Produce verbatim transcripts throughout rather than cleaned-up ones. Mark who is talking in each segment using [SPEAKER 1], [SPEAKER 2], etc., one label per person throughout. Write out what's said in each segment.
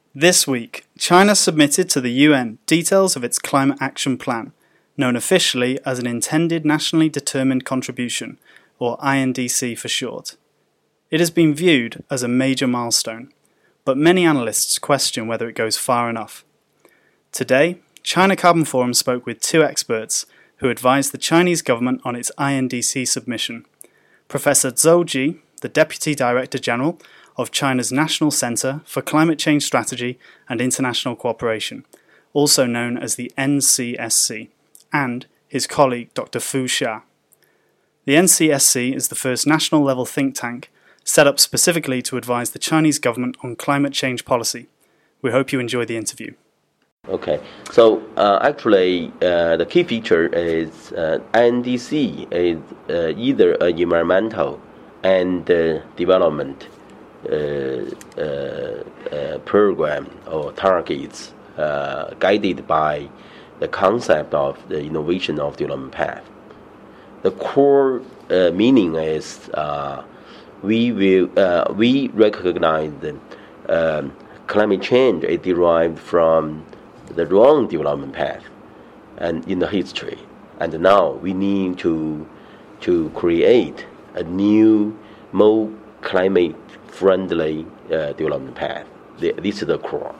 [SPEAKER 1] This week, China submitted to the U N details of its Climate Action Plan, known officially as an Intended Nationally Determined Contribution, or I N D C for short. It has been viewed as a major milestone, but many analysts question whether it goes far enough. Today, China Carbon Forum spoke with two experts who advised the Chinese government on its I N D C submission. Professor Zhou Ji, the Deputy Director General of China's National Center for Climate Change Strategy and International Cooperation, also known as the N C S C, and his colleague Doctor Fu Xia. The N C S C is the first national-level think tank set up specifically to advise the Chinese government on climate change policy. We hope you enjoy the interview.
[SPEAKER 2] Okay, so uh, actually uh, the key feature is uh, I N D C is uh, either an environmental and uh, development uh, uh, uh, program or targets uh, guided by the concept of the innovation of development path. The core uh, meaning is uh, we will uh, we recognize that um, climate change is derived from the wrong development path and in the history, and now we need to to create a new, more climate friendly uh, development path. This is the core.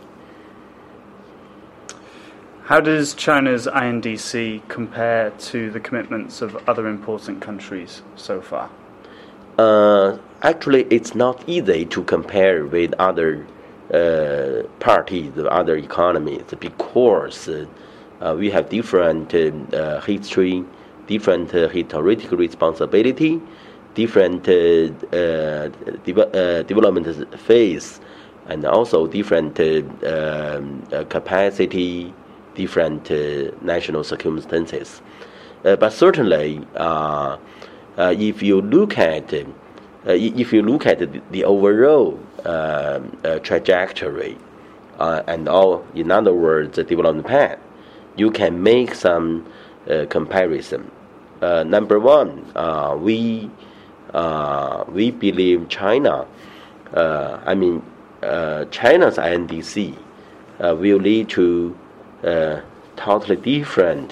[SPEAKER 1] How does China's I N D C compare to the commitments of other important countries so far?
[SPEAKER 2] Uh, actually, it's not easy to compare with other uh, parties, other economies, because uh, uh, we have different uh, history, different uh, historical responsibility, different uh, uh, de- uh, development phase, and also different uh, um, uh, capacity, different uh, national circumstances. Uh, but certainly, uh, uh, if you look at uh, if you look at the, the overall uh, uh, trajectory, uh, and all, in other words, the development path, you can make some uh, comparison. Uh, number one, uh, we uh, we believe China, uh, I mean uh, China's I N D C uh, will lead to uh, totally different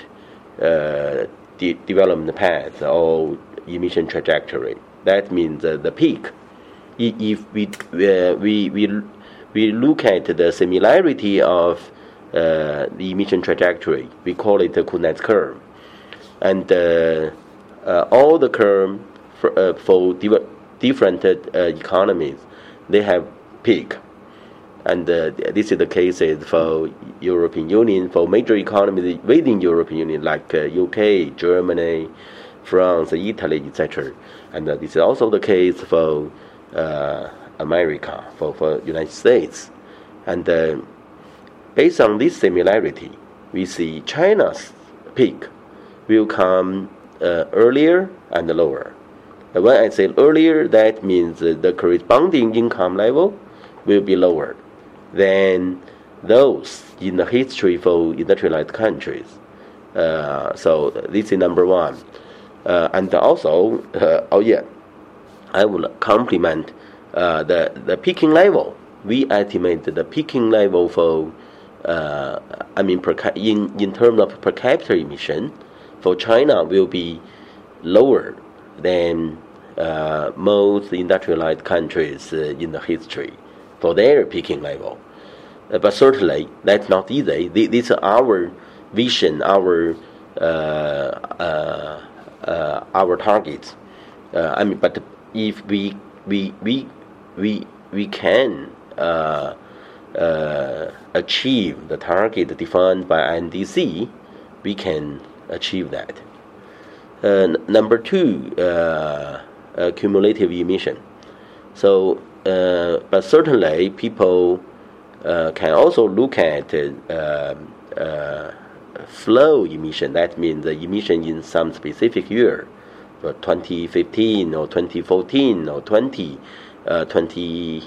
[SPEAKER 2] uh, de- development path or emission trajectory. That means uh, the peak. If we uh, we we we look at the similarity of uh, the emission trajectory, we call it the Kuznets curve, and uh, uh, all the curve for, uh, for div- different uh, economies, they have peak, and uh, this is the case for European Union, for major economies within European Union like uh, U K, Germany, France, Italy, et cetera. And uh, this is also the case for uh, America, for, for United States. And uh, based on this similarity, we see China's peak will come uh, earlier and lower. And when I say earlier, that means uh, the corresponding income level will be lower than those in the history for industrialized countries. Uh, so this is number one. Uh, and also, uh, oh yeah, I will complement uh, the the peaking level. We estimate the peaking level for, uh, I mean, per ca- in in terms of per capita emission, for China will be lower than uh, most industrialized countries uh, in the history for their peaking level. Uh, but certainly, that's not easy. This is our vision, our uh, uh, Uh, our targets. Uh, I mean, but if we we we we we can uh, uh, achieve the target defined by I N D C, we can achieve that. Uh, n- number two, uh, uh, cumulative emission. So, uh, but certainly people uh, can also look at uh, uh, flow emission. That means the emission in some specific year, for twenty fifteen or twenty fourteen or twenty, uh, twenty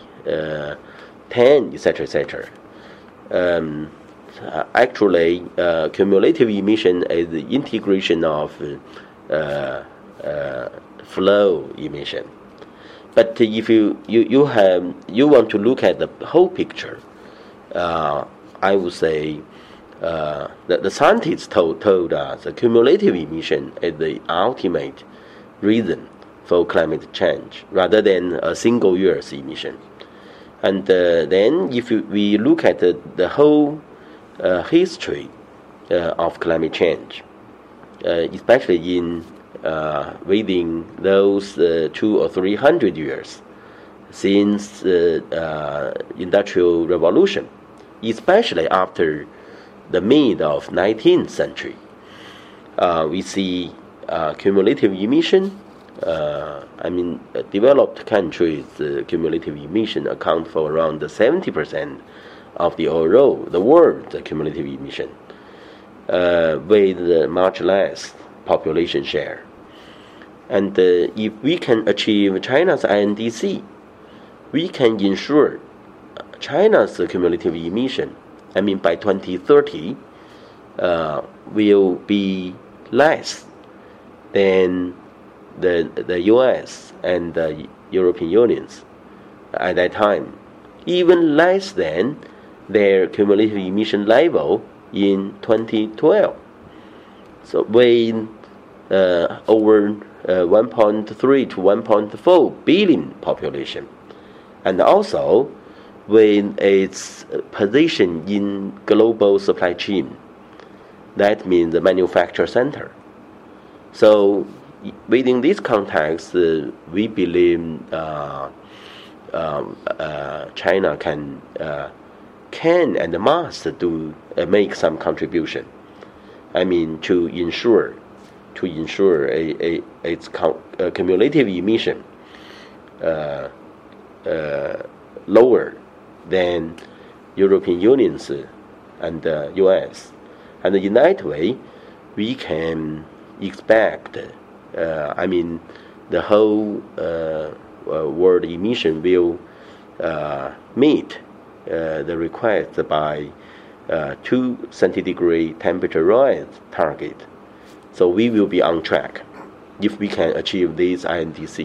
[SPEAKER 2] ten, et cetera, et cetera. Um, actually, uh, cumulative emission is the integration of uh, uh, flow emission. But if you, you, you have you want to look at the whole picture, uh, I would say uh, the, the scientists told, told us the cumulative emission is the ultimate reason for climate change rather than a single year's emission. And uh, then if we look at the, the whole uh, history uh, of climate change, uh, especially in uh, within those uh, two or three hundred years since the uh, Industrial Revolution, especially after the mid of nineteenth century, uh, we see uh, cumulative emission. Uh, I mean, uh, developed countries' uh, cumulative emission account for around seventy percent of the overall, the world's cumulative emission, uh, with uh, much less population share. And uh, if we can achieve China's I N D C, we can ensure China's cumulative emission, I mean, by twenty thirty, uh, will be less than the the U S and the European Unions at that time, even less than their cumulative emission level in twenty twelve. So with uh, over uh, one point three to one point four billion population, and also with its position in global supply chain, that means the manufacture center. So within this context, uh, we believe uh, um, uh, China can uh, can and must do uh, make some contribution. I mean, to ensure to ensure a, a its com- uh, cumulative emission uh, uh, lower than European Union's and uh, U S. And in that way, we can expect. Uh, I mean, the whole uh, uh, world emission will uh, meet uh, the request by uh, two centigrade temperature rise target. So we will be on track if we can achieve this I N D C.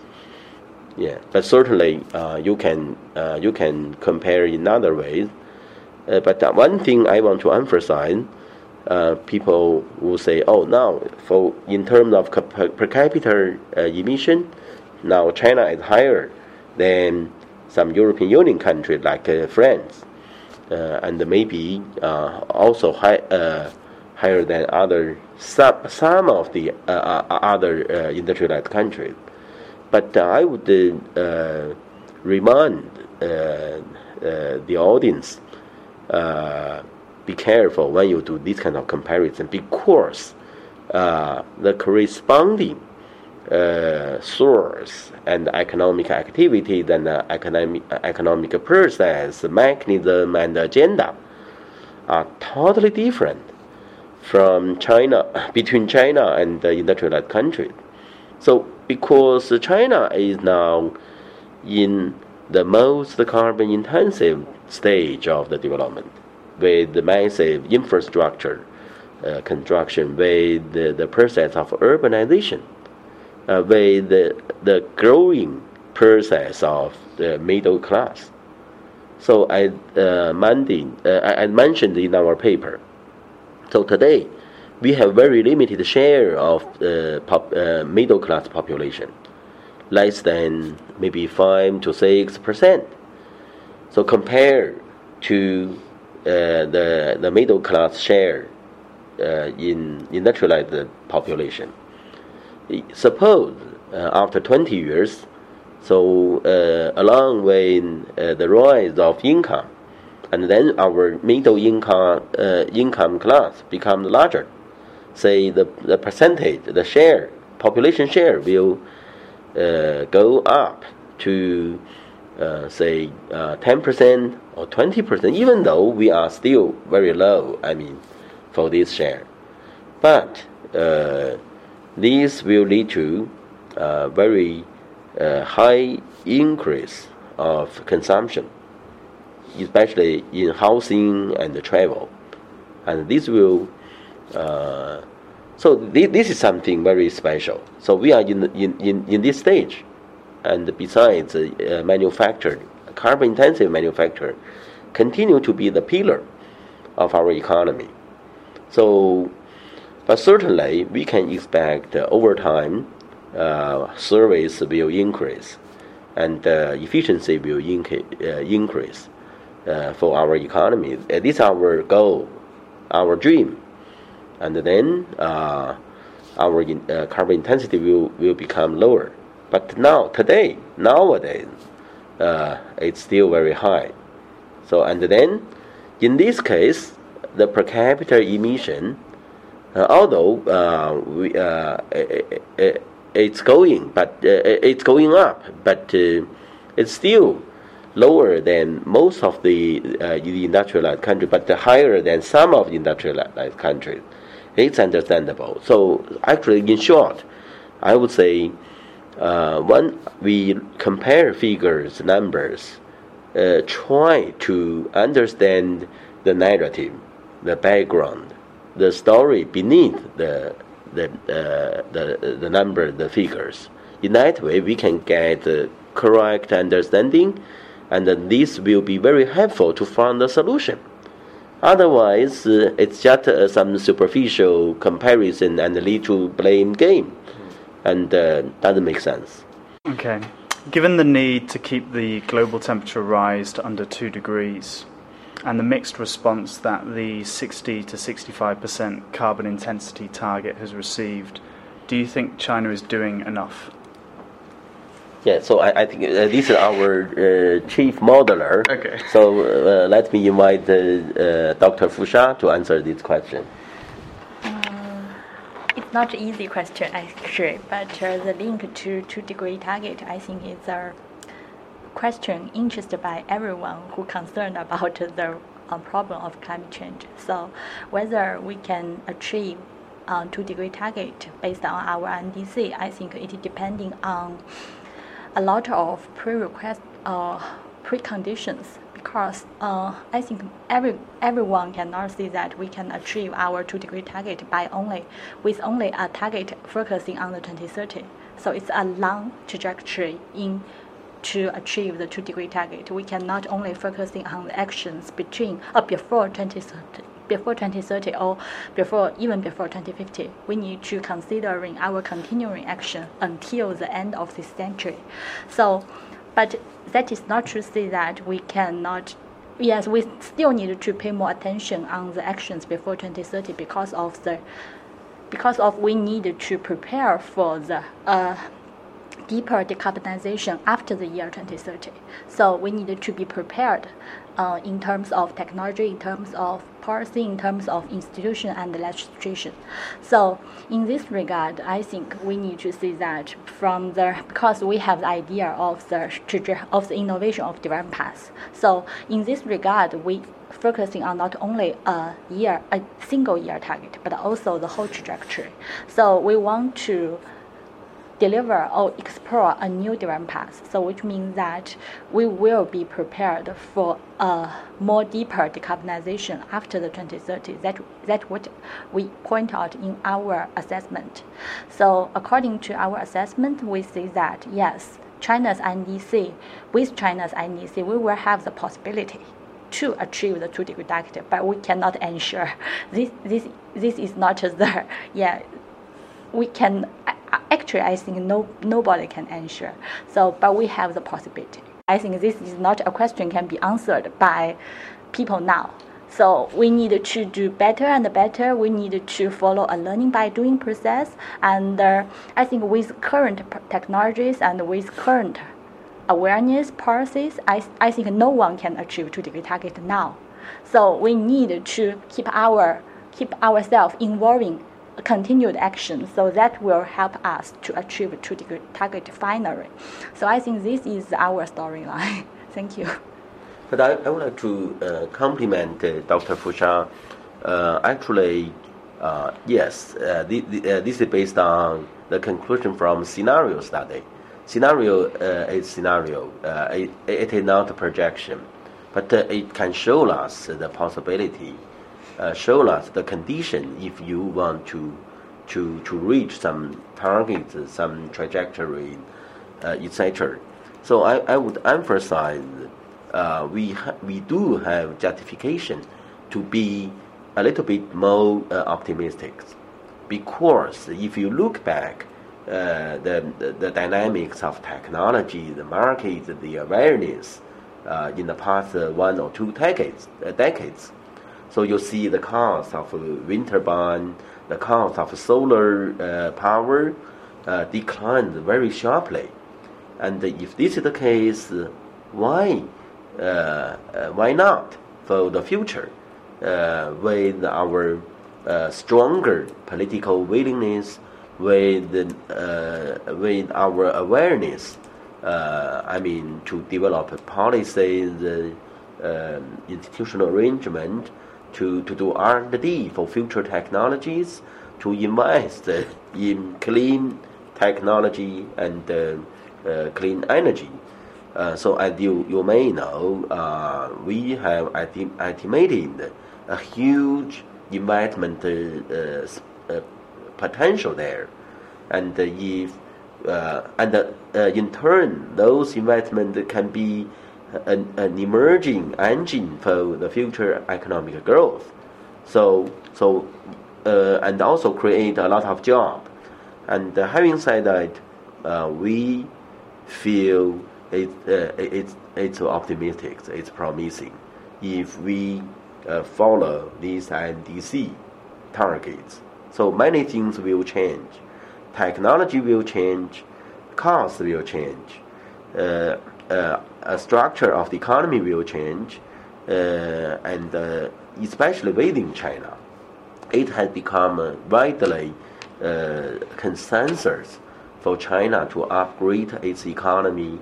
[SPEAKER 2] Yeah, but certainly uh, you can uh, you can compare in other ways. Uh, but uh, one thing I want to emphasize. Uh, people will say, "Oh, now for in terms of per, per capita uh, emission, now China is higher than some European Union countries like uh, France, uh, and maybe uh, also high, uh, higher than other some some of the uh, uh, other uh, industrialized countries." But uh, I would uh, remind uh, uh, the audience. Uh, Be careful when you do this kind of comparison, because uh, the corresponding uh, source and economic activity, then the economic economic process, mechanism, and agenda are totally different from China between China and the industrialized countries. So, because China is now in the most carbon-intensive stage of the development, with the massive infrastructure uh, construction, with the, the process of urbanization, uh, with the, the growing process of the middle class. So I, uh, Mandy, uh, I, I mentioned in our paper, so today we have very limited share of the pop, uh, middle class population, less than maybe five to six percent. So compared to Uh, the the middle class share uh, in industrialized population. Suppose uh, after twenty years, so uh, along with uh, the rise of income, and then our middle income uh, income class becomes larger. Say the the percentage, the share, population share will uh, go up to uh, say uh, ten percent. Or twenty percent, even though we are still very low, I mean, for this share. But uh, this will lead to a very uh, high increase of consumption, especially in housing and travel. And this will, uh, so th- this is something very special. So we are in, in, in, in this stage. And besides uh, manufacturing, carbon-intensive manufacturing, continue to be the pillar of our economy. So, but certainly we can expect uh, over time uh, service will increase and uh, efficiency will inc- uh, increase uh, for our economy. Uh, this is our goal, our dream. And then uh, our in, uh, carbon intensity will, will become lower. But now, today, nowadays, uh, it's still very high. So, and then, in this case, the per capita emission, uh, although uh, we, uh, it, it, it's going, but uh, it's going up, but uh, it's still lower than most of the, uh, the industrialized countries, but higher than some of the industrialized countries. It's understandable. So actually, in short, I would say uh, when we compare figures, numbers, uh, try to understand the narrative, the background, the story beneath the the uh, the the number, the figures. In that way, we can get the correct understanding, and then this will be very helpful to find a solution. Otherwise, uh, it's just uh, some superficial comparison and lead to blame game, and uh, doesn't make sense.
[SPEAKER 1] Okay. Given the need to keep the global temperature rise to under two degrees, and the mixed response that the sixty to sixty-five percent carbon intensity target has received, do you think China is doing enough?
[SPEAKER 2] Yeah, so I, I think uh, this is our uh, chief modeler.
[SPEAKER 1] Okay.
[SPEAKER 2] So uh, let me invite uh, uh, Doctor Fu Sha to answer this question.
[SPEAKER 3] Um, it's not an easy question actually, but uh, the link to two degree target, I think, is a question interested by everyone who concerned about the uh, problem of climate change. So whether we can achieve uh, two degree target based on our N D C, I think it is depending on a lot of prerequisites, uh, preconditions, because uh, I think every everyone cannot see that we can achieve our two degree target by only with only a target focusing on the twenty thirty. So it's a long trajectory in to achieve the two degree target. We cannot only focusing on the actions between uh, before twenty thirty. Before twenty thirty or before even before twenty fifty, we need to considering our continuing action until the end of this century. So, but that is not to say that we cannot. Yes, we still need to pay more attention on the actions before twenty thirty because of the because of we need to prepare for the uh, deeper decarbonization after the year twenty thirty. So we need to be prepared uh, in terms of technology, in terms of policy, in terms of institution and legislation. So in this regard, I think we need to see that from the, because we have the idea of the of the innovation of development path. So in this regard, we focusing on not only a year, a single year target, but also the whole trajectory. So we want to deliver or explore a new development path, so which means that we will be prepared for a more deeper decarbonization after the twenty thirty. That that what we point out in our assessment. So according to our assessment, we see that yes, China's N D C, with China's N D C, we will have the possibility to achieve the two degree target, but we cannot ensure this. This this is not the yeah. We can. Actually, I think no nobody can ensure. So, but we have the possibility. I think this is not a question can be answered by people now. So we need to do better and better. We need to follow a learning by doing process. And uh, I think with current technologies and with current awareness policies, I I think no one can achieve two degree target now. So we need to keep our keep ourselves involving continued action, so that will help us to achieve a two degree target finally. So I think this is our storyline. Thank you.
[SPEAKER 2] But I, I would like to uh, compliment uh, Doctor Fu Sha. Uh, actually, uh, yes, uh, the, the, uh, this is based on the conclusion from scenario study. Scenario uh, is scenario. Uh, it, it is not a projection, but uh, it can show us the possibility. Uh, show us the condition if you want to to to reach some targets, some trajectory, uh, et cetera. So I, I would emphasize uh, we ha- we do have justification to be a little bit more uh, optimistic, because if you look back, uh, the, the the dynamics of technology, the market, the awareness uh, in the past uh, one or two decades, uh, decades. So you see the cost of uh, wind turbine, the cost of solar uh, power uh, declined very sharply. And if this is the case, why uh, uh, why not for the future, uh, with our uh, stronger political willingness, with uh, with our awareness, uh, I mean, to develop policies, uh, um, institutional arrangement, to, to do R and D for future technologies, to invest uh, in clean technology and uh, uh, clean energy. Uh, so as you, you may know, uh, we have estimated a huge investment uh, uh, potential there, and uh, if uh, and uh, uh, in turn, those investments can be an, an emerging engine for the future economic growth. So so uh, and also create a lot of jobs. And uh, having said that, uh, we feel it, uh, it's it's optimistic, it's promising if we uh, follow these I N D C targets. So many things will change. Technology will change, costs will change, uh, uh, a structure of the economy will change, uh, and uh, especially within China, it has become a widely uh, consensus for China to upgrade its economy,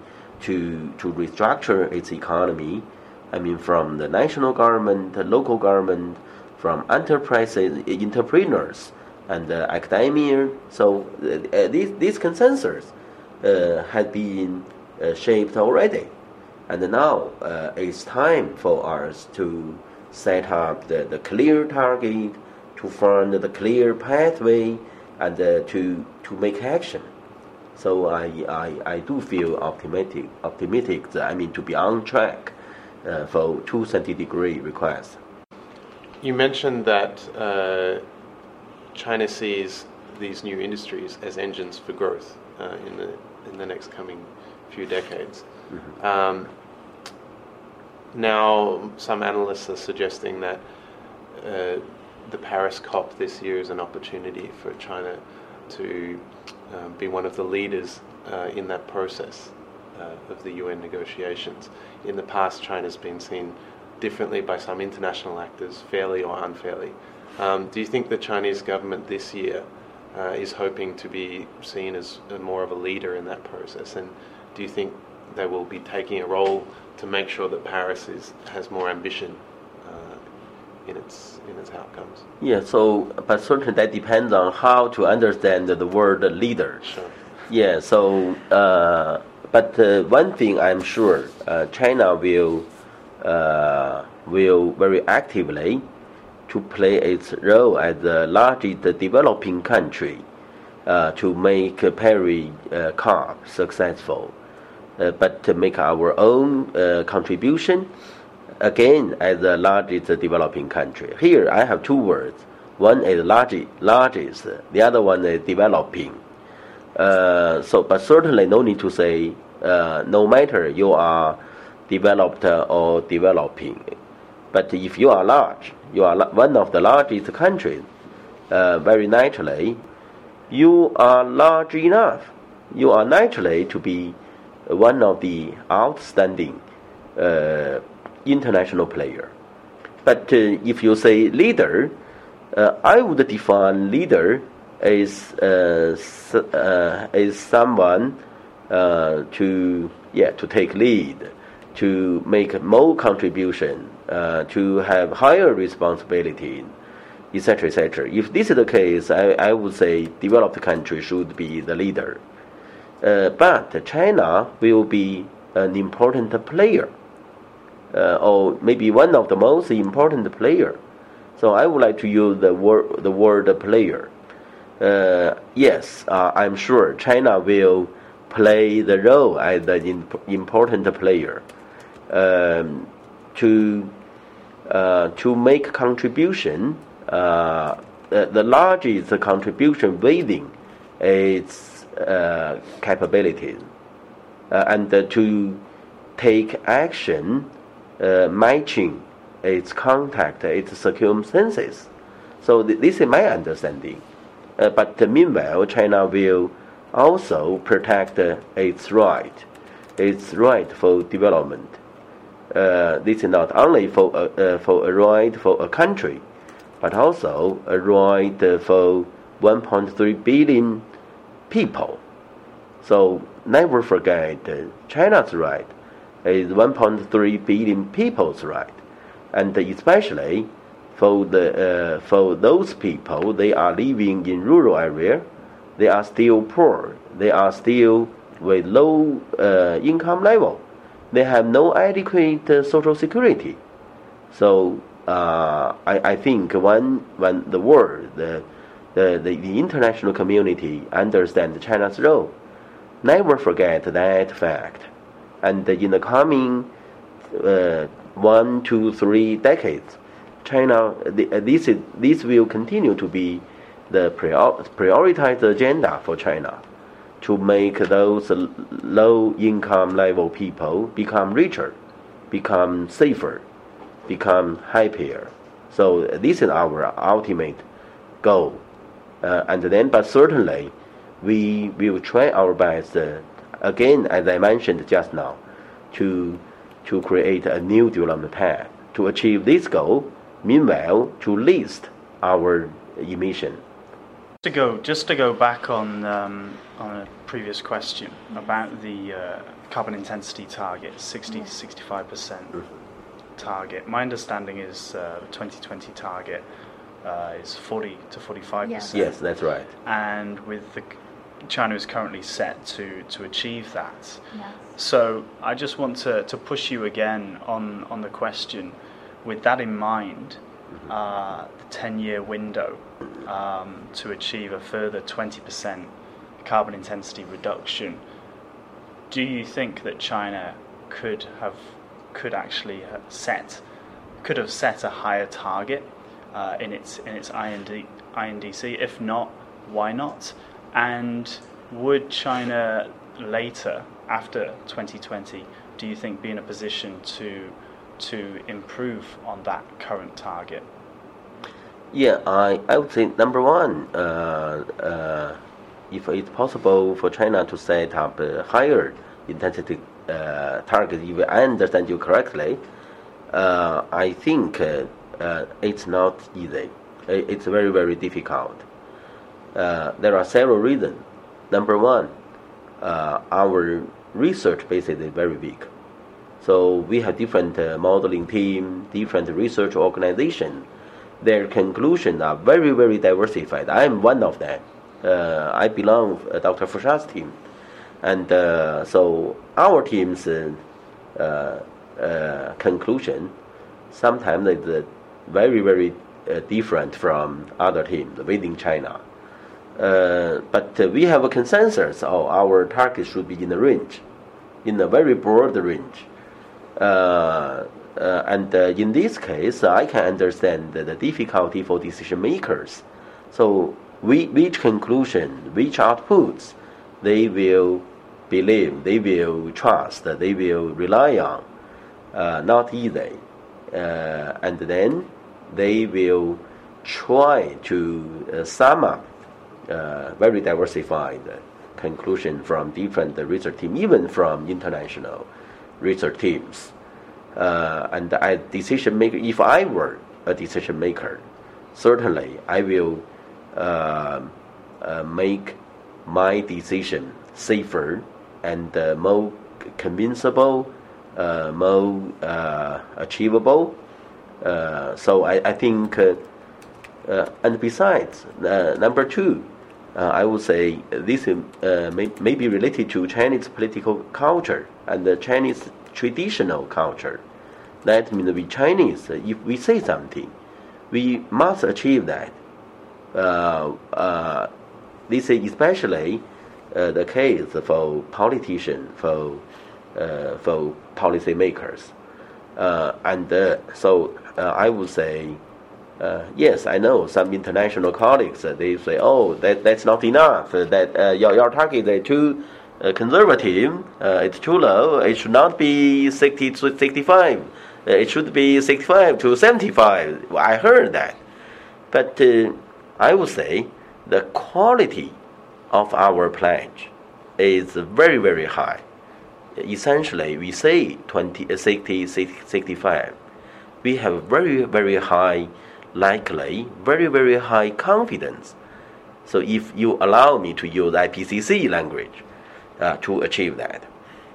[SPEAKER 2] to to restructure its economy. I mean, from the national government, the local government, from enterprises, entrepreneurs, and uh, academia. So uh, this this consensus uh, has been uh, shaped already, and now uh, it's time for us to set up the, the clear target, to find the clear pathway, and uh, to to make action. So I, I I do feel optimistic optimistic that, I mean, to be on track uh, for two centigrade requests.
[SPEAKER 4] You mentioned that uh, China sees these new industries as engines for growth uh, in the in the next coming few decades. Mm-hmm. Um, now, some analysts are suggesting that uh, the Paris COP this year is an opportunity for China to um, be one of the leaders uh, in that process uh, of the U N negotiations. In the past, China's been seen differently by some international actors, fairly or unfairly. Um, do you think the Chinese government this year uh, is hoping to be seen as a more of a leader in that process? And do you think they will be taking a role to make sure that Paris is, has more ambition uh, in its in its outcomes?
[SPEAKER 2] Yeah, so, but certainly that depends on how to understand the word leader.
[SPEAKER 4] Sure.
[SPEAKER 2] Yeah, so, uh, but uh, one thing I'm sure, uh, China will uh, will very actively to play its role as the largest developing country uh, to make Paris uh, COP successful, uh, but to make our own uh, contribution, again, as the largest developing country. Here I have two words. One is largest, largest the other one is developing. Uh, so, but certainly no need to say, uh, no matter you are developed or developing, but if you are large, you are one of the largest countries, uh, very naturally, you are large enough. You are naturally to be one of the outstanding uh, international player. But uh, if you say leader, uh, I would define leader as uh, uh, as someone uh, to yeah to take lead, to make more contribution, uh, to have higher responsibility, et cetera, et cetera. If this is the case, I, I would say developed country should be the leader. Uh, but China will be an important player, uh, or maybe one of the most important player. So I would like to use the word the word player. Uh, yes, uh, I'm sure China will play the role as an imp- important player. um, to uh, to make contribution, uh, the, the largest contribution within its uh, capabilities, uh, and uh, to take action uh, matching its contact, its circumstances. So th- this is my understanding. Uh, but uh, meanwhile, China will also protect uh, its right, its right for development. Uh, this is not only for a, uh, for a right for a country, but also a right uh, for one point three billion people. So never forget uh, China's right is one point three billion people's right, and especially for the uh, for those people, they are living in rural area, they are still poor, they are still with low uh, income level, they have no adequate uh, social security. So uh, I, I think when when the world, the the, the the international community understands China's role, never forget that fact, and in the coming uh, one, two, three decades, China, this is, this will continue to be the prior, prioritized agenda for China, to make those low income level people become richer, become safer, become happier. So this is our ultimate goal. Uh, and then, but certainly, we will try our best, uh, again, as I mentioned just now, to to create a new development path to achieve this goal. Meanwhile, to list our emission.
[SPEAKER 1] To go just to go back on um, on a previous question about the uh, carbon intensity target, sixty to sixty-five percent target. My understanding is uh, the twenty twenty target uh, is forty to forty-five percent.
[SPEAKER 2] Yes, that's right.
[SPEAKER 1] And with the China is currently set to, to achieve that.
[SPEAKER 3] Yes.
[SPEAKER 1] So I just want to, to push you again on, on the question. With that in mind, uh, the ten-year window um, to achieve a further twenty percent carbon intensity reduction, do you think that China could have could actually have set could have set a higher target uh, in its in its I N D C? If not, why not? And would China later, after twenty twenty, do you think be in a position to to improve on that current target?
[SPEAKER 2] Yeah, I, I would say number one, uh, uh, if it's possible for China to set up a higher intensity uh, target, if I understand you correctly, uh, I think uh, uh, it's not easy. It's very, very difficult. Uh, there are several reasons. Number one, uh, our research base is very big. So we have different uh, modeling team, different research organization. Their conclusions are very, very diversified. I am one of them. Uh, I belong to uh, Doctor Fusha's team. And uh, so our team's uh, uh, conclusion sometimes is uh, very, very uh, different from other teams within China. Uh, but uh, we have a consensus of our target should be in the range, in a very broad range. Uh, uh, and uh, in this case, I can understand the, the difficulty for decision makers. So we, which conclusion, which outputs they will believe, they will trust, they will rely on, uh, not easy. Uh, and then they will try to uh, sum up Uh, very diversified uh, conclusion from different uh, research teams, even from international research teams. Uh, and I decision maker. If I were a decision maker, certainly I will uh, uh, make my decision safer and uh, more convincible, uh, more uh, achievable. Uh, so I, I think. Uh, Uh, and besides, uh, number two, uh, I would say this uh, may, may be related to Chinese political culture and the Chinese traditional culture. That means we Chinese, if we say something, we must achieve that. Uh, uh, this is especially uh, the case for politicians, for uh, for policymakers. Uh, and uh, so uh, I would say, uh, yes, I know some international colleagues, uh, they say, oh, that, that's not enough, uh, that uh, your, your target is too uh, conservative, uh, it's too low, it should not be sixty to sixty-five, uh, it should be sixty-five to seventy-five. Well, I heard that. But uh, I would say the quality of our pledge is very, very high. Essentially, we say twenty, sixty, sixty-five. We have very, very high likely, very, very high confidence. So if you allow me to use I P C C language uh, to achieve that.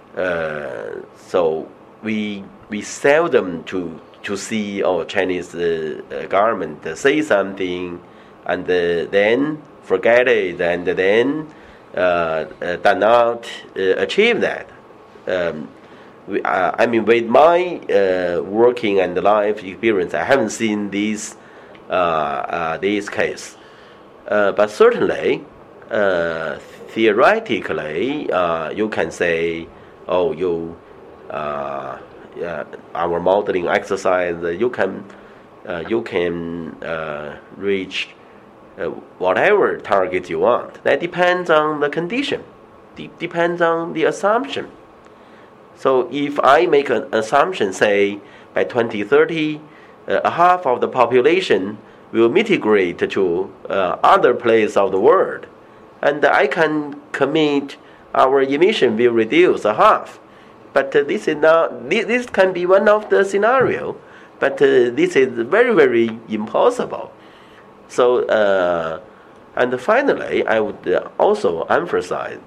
[SPEAKER 2] Uh, so we we seldom to to see our Chinese uh, government say something and uh, then forget it and then uh, uh, do not uh, achieve that. Um, we, uh, I mean, with my uh, working and life experience, I haven't seen these uh, uh, this case. Uh, but certainly, uh, theoretically, uh, you can say, oh, you, uh, uh, our modeling exercise, you can, uh, you can uh, reach uh, whatever target you want. That depends on the condition. De- depends on the assumption. So if I make an assumption, say by twenty thirty, uh, half of the population will migrate to uh, other places of the world, and I can commit our emission will reduce a half. But uh, this is not. This, this can be one of the scenario, but uh, this is very very impossible. So uh, and finally, I would also emphasize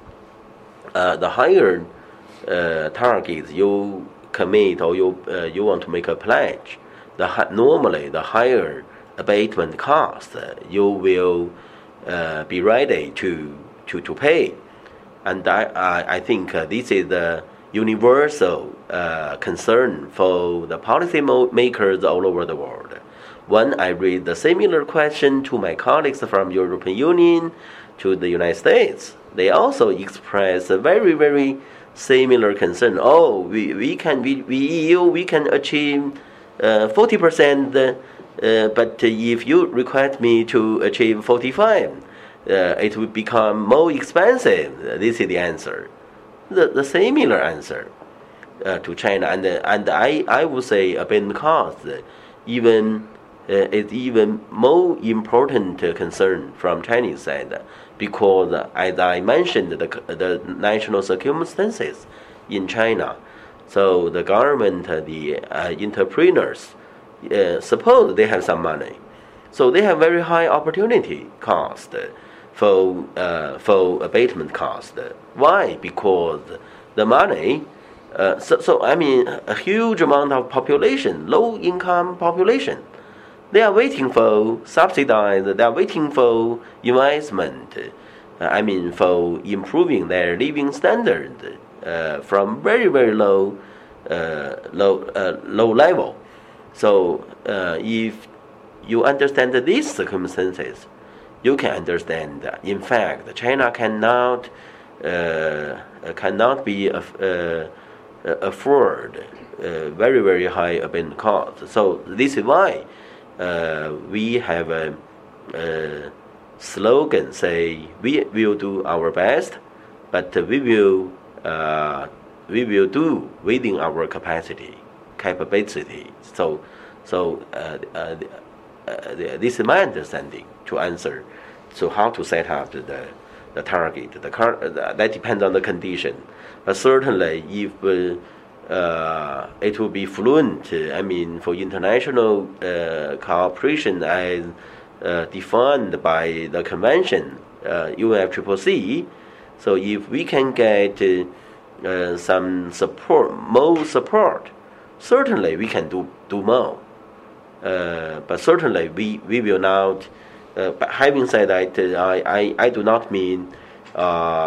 [SPEAKER 2] uh, the higher uh, targets you commit or you uh, you want to make a pledge. The normally the higher abatement cost uh, you will uh, be ready to to, to pay, and I I, I think uh, this is the universal uh, concern for the policy makers all over the world. When I read the similar question to my colleagues from European Union, to the United States, they also express a very very similar concern. Oh, we, we can we, we E U we can achieve uh, forty percent. Uh, Uh, but uh, if you require me to achieve forty-five, uh, it will become more expensive. This is the answer, the, the similar answer uh, to China, and uh, and I, I would say abatement cost even uh, is even more important uh, concern from Chinese side, because uh, as I mentioned the the national circumstances in China, so the government, uh, the uh, entrepreneurs. Uh, suppose they have some money, so they have very high opportunity cost for uh, for abatement cost. Why? Because the money. Uh, so, so I mean, a huge amount of population, low income population, they are waiting for subsidize. They are waiting for investment. Uh, I mean, for improving their living standard uh, from very very low, uh, low uh, low level. So uh, if you understand these circumstances, you can understand that in fact China cannot uh, cannot be uh, afford uh, very very high abatement cost. So this is why uh, we have a, a slogan say we will do our best, but we will uh, we will do within our capacity. capability. So, so uh, uh, uh, this is my understanding to answer. So how to set up the the target? The car, uh, that depends on the condition. But certainly, if uh, uh, it will be fluent, uh, I mean, for international uh, cooperation as uh, defined by the convention, uh, U N F C C C. So if we can get uh, uh, some support, more support. Certainly, we can do do more, uh, but certainly we, we will not. Uh, but having said that, uh, I, I I do not mean uh,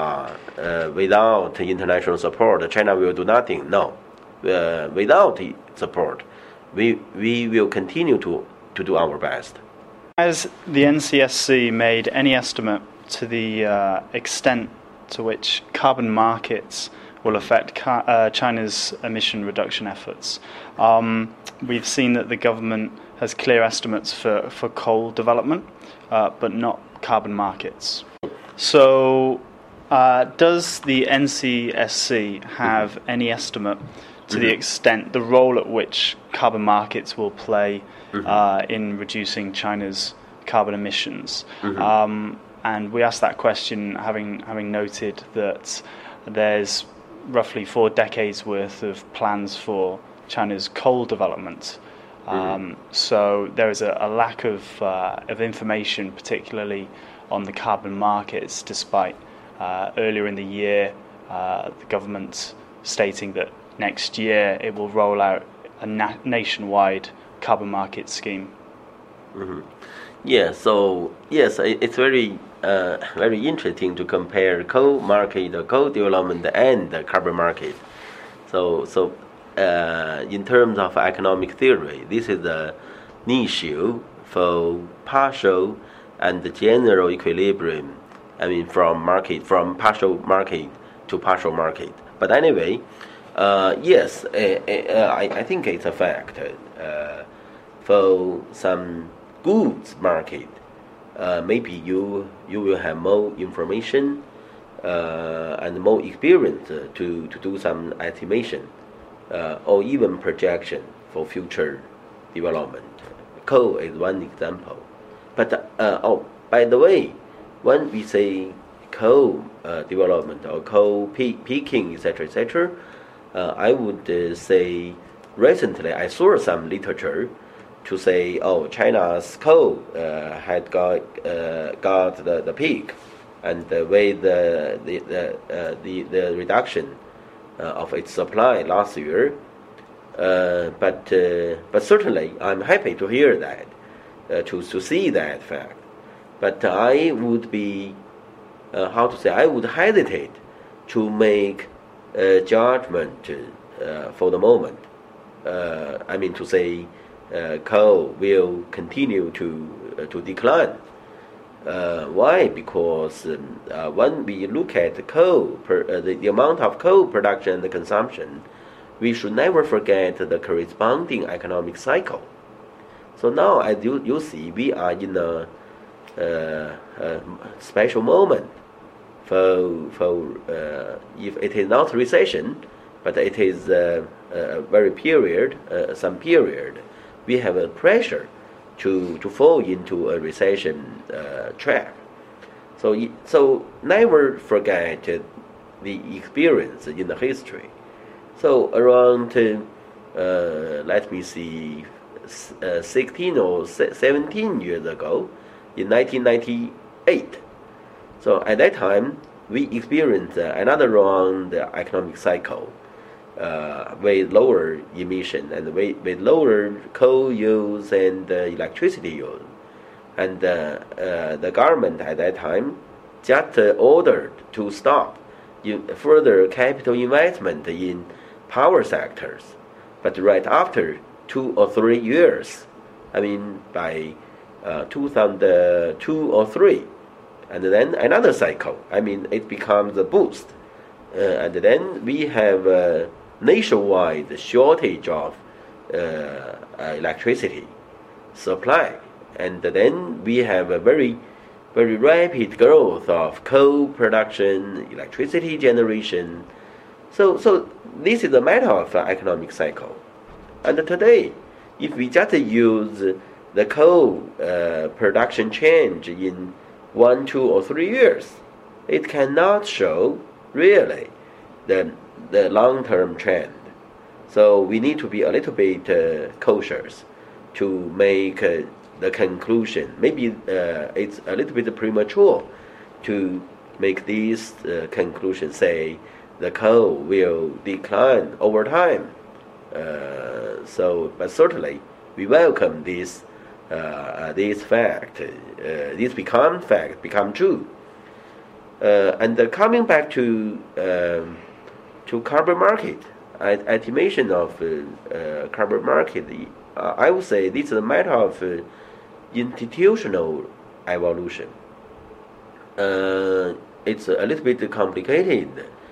[SPEAKER 2] uh, without international support, China will do nothing. No, uh, without support, we we will continue to, to do our best.
[SPEAKER 1] Has the N C S C made any estimate to the uh, extent to which carbon markets will affect ca- uh, China's emission reduction efforts. Um, we've seen that the government has clear estimates for, for coal development, uh, but not carbon markets. So, uh, does the N C S C have any estimate to the extent, the role at which carbon markets will play uh, in reducing China's carbon emissions?
[SPEAKER 2] Mm-hmm.
[SPEAKER 1] Um, and we asked that question having having noted that there's roughly four decades worth of plans for China's coal development. Um,
[SPEAKER 2] Mm-hmm.
[SPEAKER 1] So there is a, a lack of uh, of information, particularly on the carbon markets, despite uh, earlier in the year uh, the government stating that next year it will roll out a na- nationwide carbon market scheme.
[SPEAKER 2] Mm-hmm. Yeah, so yes, it's very uh, very interesting to compare coal market, the coal development, and the carbon market. So so uh, in terms of economic theory, this is the issue for partial and general equilibrium. I mean, from market from partial market to partial market. But anyway, uh, yes, uh, uh, I, I think it's a fact. Uh, for some goods market, uh, maybe you you will have more information uh, and more experience uh, to, to do some estimation uh, or even projection for future development. Coal is one example. But uh, oh, by the way, when we say coal uh, development or coal pe- peaking, et cetera, et cetera, uh, I would uh, say recently I saw some literature to say, oh, China's coal uh, had got uh, got the, the peak, and uh, with the the the, uh, the the reduction uh, of its supply last year. Uh, but uh, but certainly, I'm happy to hear that, uh, to to see that fact. But I would be, uh, how to say, I would hesitate to make a judgment uh, for the moment. Uh, I mean to say. Uh, coal will continue to uh, to decline. Uh, why? Because um, uh, when we look at the coal, per, uh, the, the amount of coal production and the consumption, we should never forget the corresponding economic cycle. So now, as you, you see, we are in a, uh, a special moment for for uh, if it is not recession, but it is uh, a very period, uh, some period. We have a pressure to, to fall into a recession uh, trap. So so never forget uh, the experience in the history. So around uh, let me see, uh, sixteen or seventeen years ago, in nineteen ninety-eight. So at that time we experienced uh, another round uh, economic cycle. Uh, with lower emission and with, with lower coal use and uh, electricity use. And uh, uh, the government at that time just uh, ordered to stop in further capital investment in power sectors. But right after two or three years, I mean by uh, two thousand two or three, and then another cycle, I mean it becomes a boost. Uh, and then we have uh, nationwide shortage of uh, uh, electricity supply, and then we have a very, very rapid growth of coal production, electricity generation. So, so this is a matter of uh, economic cycle. And today, if we just use the coal uh, production change in one, two, or three years, it cannot show really the the long-term trend. So we need to be a little bit uh, cautious to make uh, the conclusion. Maybe uh, it's a little bit premature to make these uh, conclusions, say the coal will decline over time. Uh, so, but certainly we welcome this uh, uh, this fact. Uh, this become fact, become true. Uh, and uh, coming back to um, to carbon market, estimation of uh, uh, carbon market, uh, I would say this is a matter of uh, institutional evolution. Uh, it's a little bit complicated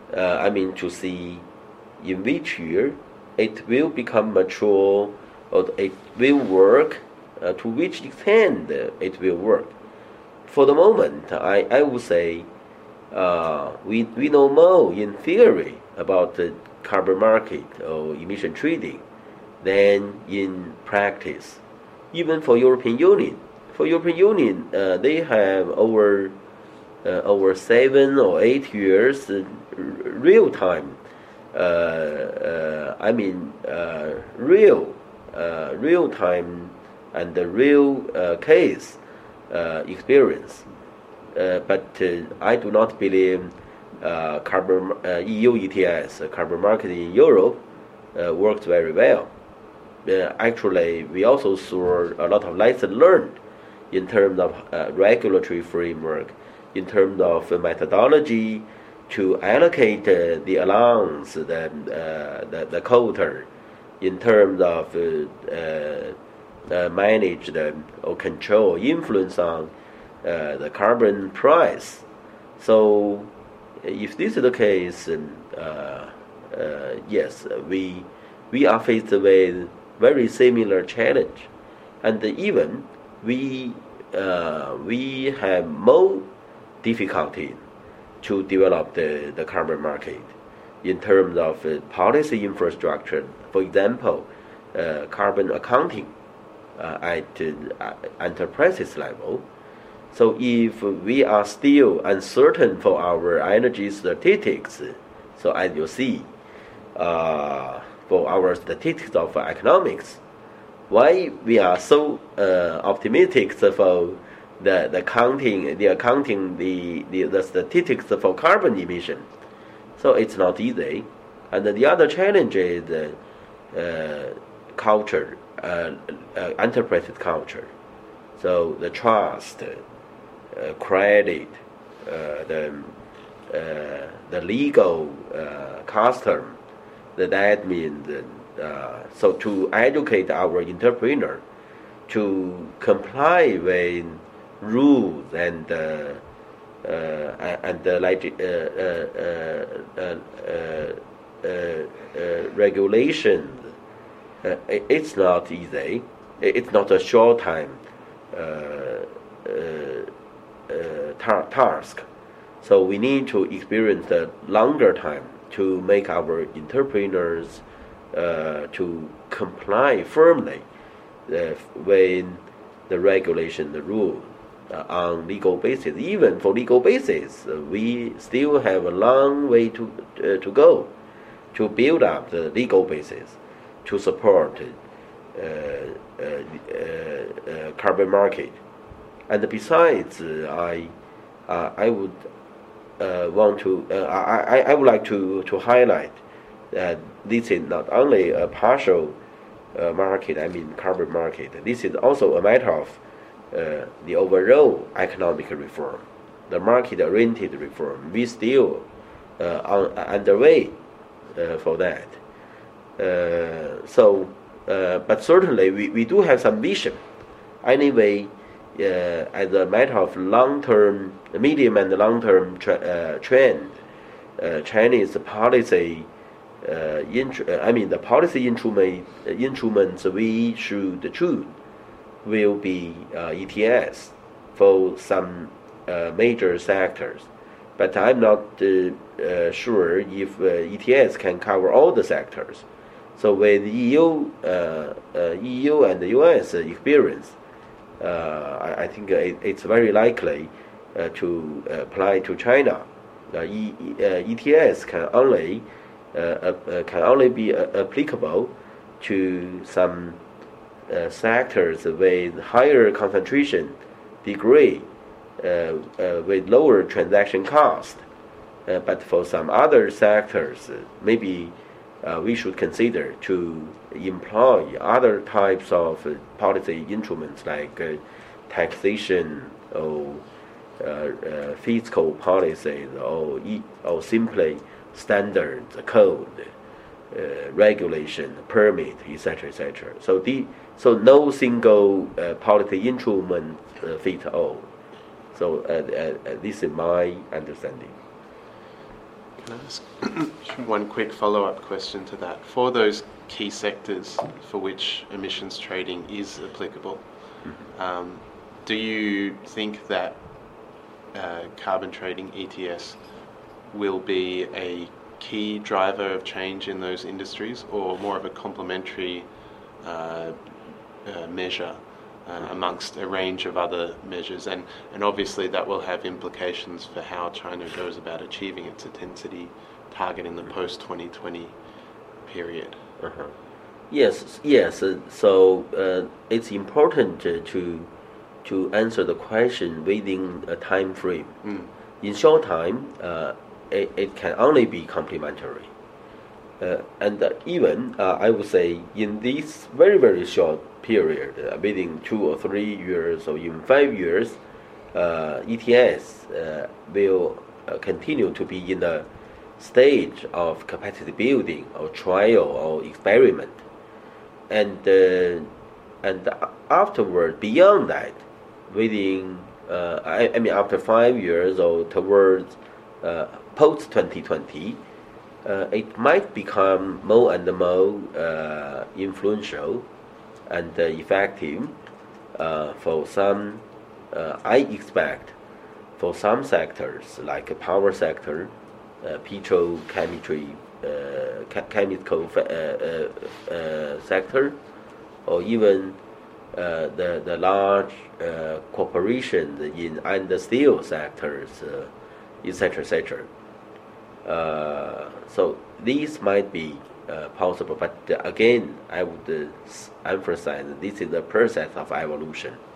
[SPEAKER 2] uh, I mean, to see in which year it will become mature or it will work, uh, to which extent it will work. For the moment, I, I would say uh, we, we know more in theory about the carbon market or emission trading than in practice. Even for European Union, for European Union, uh, they have over uh, over seven or eight years uh, real time. Uh, uh, I mean, uh, real, uh, real time and the real uh, case uh, experience. Uh, but uh, I do not believe uh, carbon uh, E U E T S, uh, carbon market in Europe, uh, works very well. Uh, actually, we also saw a lot of lessons learned in terms of uh, regulatory framework, in terms of uh, methodology to allocate uh, the allowance, the, uh, the the quota, in terms of uh, uh, uh, manage the, or control, influence on uh, the carbon price. So, if this is the case, uh, uh, yes, we we are faced with very similar challenge, and even we uh, we have more difficulty to develop the, the carbon market in terms of uh, policy infrastructure. For example, uh, carbon accounting uh, at uh, enterprises level. So if we are still uncertain for our energy statistics, so as you see, uh, for our statistics of economics, why we are so uh, optimistic for the, the counting, the accounting, the, the, the statistics for carbon emission. So it's not easy. And the other challenge is the uh, culture, uh, uh, enterprise culture. So the trust, uh, credit, uh, the, uh, the legal uh, custom, that means uh, so to educate our entrepreneur to comply with rules and uh, uh, and uh, like uh, uh, uh, uh, uh, regulations. Uh, it's not easy. It's not a short time uh, uh, uh, ta- task. So we need to experience a longer time to make our entrepreneurs uh, to comply firmly uh, with the regulation, the rule uh, on legal basis. Even for legal basis, uh, we still have a long way to uh, to go to build up the legal basis to support uh, uh, uh, uh, carbon market. And besides, uh, I uh, I would. Uh, want to uh, I, I would like to, to highlight that this is not only a partial uh, market, I mean carbon market. This is also a matter of uh, the overall economic reform, the market-oriented reform. We still uh, on underway uh, for that. Uh, so, uh, but certainly we, we do have some vision. Anyway. Uh, as a matter of long-term, medium and long-term tra- uh, trend, uh, Chinese policy, uh, int- uh, I mean the policy instrument, uh, instruments we should choose will be uh, E T S for some uh, major sectors, but I'm not uh, uh, sure if uh, E T S can cover all the sectors. So with E U, uh, uh, E U and the U S experience. Uh, I, I think it, it's very likely uh, to uh, apply to China. Uh, e, uh, E T S can only uh, uh, can only be uh, applicable to some uh, sectors with higher concentration degree, uh, uh, with lower transaction cost. Uh, but for some other sectors, uh, maybe uh, we should consider to employ other types of uh, policy instruments like uh, taxation or uh, uh, fiscal policies or, e- or simply standards, code, uh, regulation, permit, et cetera, et cetera. So, the, so no single uh, policy instrument uh, fits all. So uh, uh, uh, this is my understanding.
[SPEAKER 4] Can I ask one quick follow-up question to that? For those key sectors for which emissions trading is applicable, mm-hmm. um, do you think that uh, carbon trading E T S will be a key driver of change in those industries, or more of a complementary uh, uh, measure uh, amongst a range of other measures? And, and obviously that will have implications for how China goes about achieving its intensity target in the post twenty twenty period.
[SPEAKER 2] Uh-huh. Yes, yes. Uh, so uh, it's important uh, to to answer the question within a time frame. Mm. In short time, uh, it, it can only be complementary. Uh, and uh, even, uh, I would say, in this very, very short period, uh, within two or three years or even five years, uh, E T S uh, will uh, continue to be in the stage of capacity building or trial or experiment. And, uh, and afterward, beyond that, within, uh, I, I mean, after five years or towards uh, post twenty twenty, uh, it might become more and more uh, influential and uh, effective uh, for some, uh, I expect, for some sectors like power sector, uh, petrochemistry, uh, chemical uh, uh, uh, sector, or even uh, the the large uh, corporations in and the steel sectors, uh, et cetera, et cetera. Uh, so these might be uh, possible, but uh, again, I would uh, emphasize this is a process of evolution.